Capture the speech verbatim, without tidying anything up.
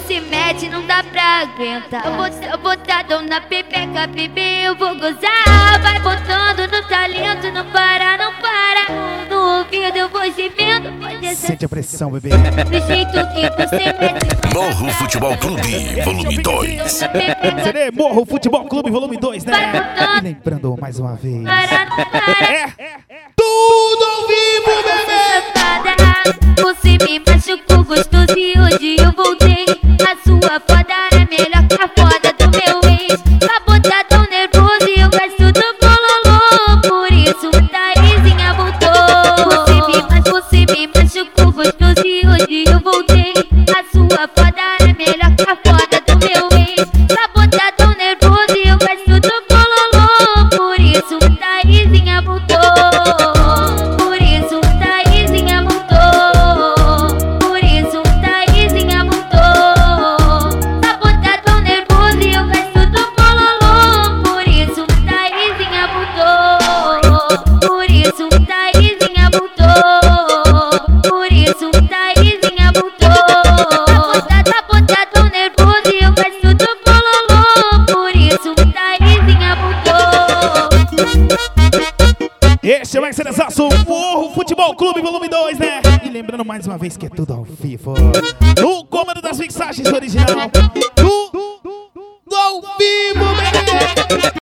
se mete, não dá pra aguentar. Eu vou ser botadão na pepeca, bebê, eu vou gozar. Vai botando no talento, não para, não para. No ouvido eu vou gemendo, pode ser. Sente a pressão, bebê. Do jeito que você mete. Morro Futebol Clube, volume dois. C D Morro Futebol Clube, volume dois, né? E lembrando mais uma vez. Para, não para. É, tudo ao vivo, bebê! Você me machucou gostoso e hoje eu voltei. A sua foda é melhor que a foda do meu ex. Pra botar tão nervoso e eu gosto do bololô. Por isso Thaisinha voltou. Você me, mas você me machucou gostoso e hoje eu voltei. A sua foda é melhor que a foda do meu ex. Pra botar tão nervoso e eu gosto do bololô. Por isso Thaisinha voltou. Este é o Excelsaço Morro Futebol Clube, volume dois, né? E lembrando mais uma vez que é tudo ao vivo. No comando das mixagens original. Tudo ao vivo, bebê!